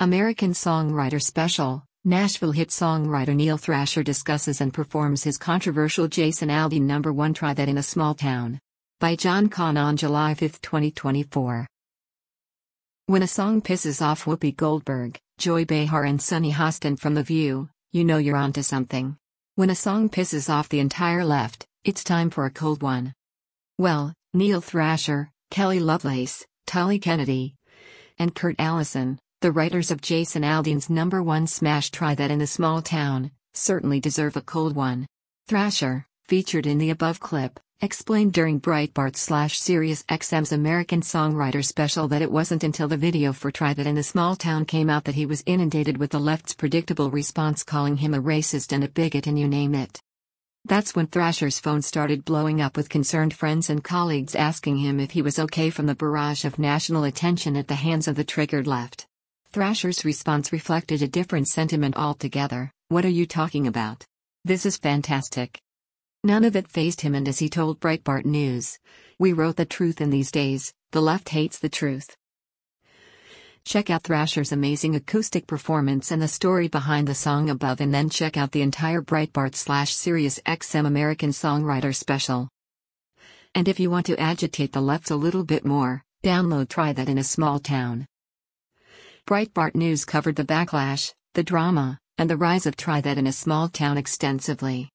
American Songwriter Special, Nashville hit songwriter Neil Thrasher discusses and performs his controversial Jason Aldean number one Try That in a Small Town. By John Kahn on July 5, 2024. When a song pisses off Whoopi Goldberg, Joy Behar and Sunny Hostin from The View, you know you're onto something. When a song pisses off the entire left, it's time for a cold one. Well, Neil Thrasher, Kelly Lovelace, Tully Kennedy, and Kurt Allison, the writers of Jason Aldean's number one smash Try That in a Small Town, certainly deserve a cold one. Thrasher, featured in the above clip, explained during Breitbart/SiriusXM's American Songwriter Special that it wasn't until the video for Try That in a Small Town came out that he was inundated with the left's predictable response calling him a racist and a bigot and you name it. That's when Thrasher's phone started blowing up with concerned friends and colleagues asking him if he was okay from the barrage of national attention at the hands of the triggered left. Thrasher's response reflected a different sentiment altogether. What are you talking about? This is fantastic. None of it fazed him, and as he told Breitbart News, we wrote the truth in these days, the left hates the truth. Check out Thrasher's amazing acoustic performance and the story behind the song above, and then check out the entire Breitbart/SiriusXM American Songwriter Special. And if you want to agitate the left a little bit more, download Try That in a Small Town. Breitbart News covered the backlash, the drama, and the rise of Try That in a Small Town extensively.